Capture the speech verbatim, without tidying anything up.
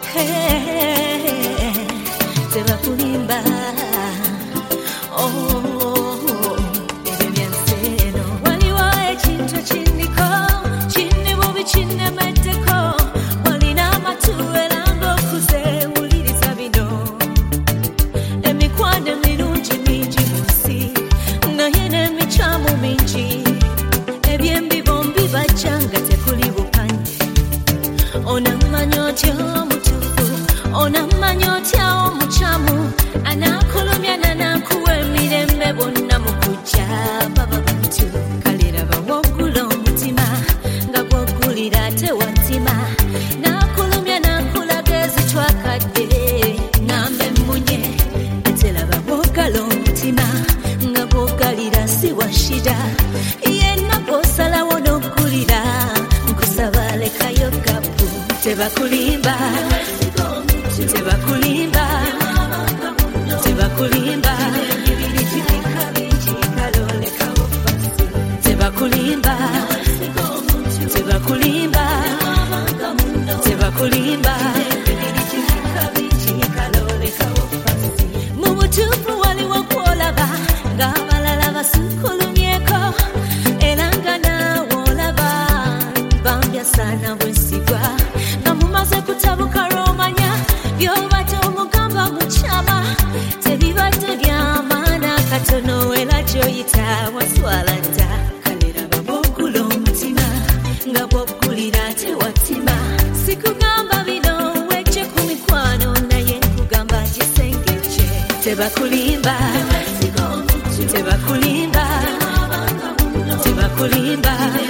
tebakulimba oh tebakulimba tebakulimba tebakulimba tebakulimba tebakulimba tebakulimba mu butuufu waliwo kwolaba ng'abalala basukulumyeko era nga naawe olaba bambya sana bwesigwa maze kutabuka romanya byobadde omugamba mukyama tebibadde byamaana katono era kyoyita waswala dda kalera babogula omutima nga bwogulira tewatima sikugamba bino wejje ku mikwano naye nkugamba gisengejje tebakulimba tebakulimba tebakulimba